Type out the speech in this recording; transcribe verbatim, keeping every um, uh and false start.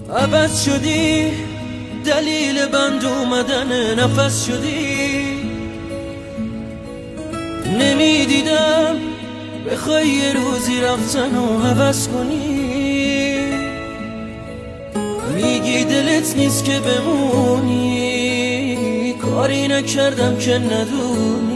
عوض شدی، دلیل بند اومدن نفس شدی. نمیدیدم بخوای یه روزی رفتن و عوض کنی. میگی دلت نیست که بمونی، کاری نکردم که ندونی.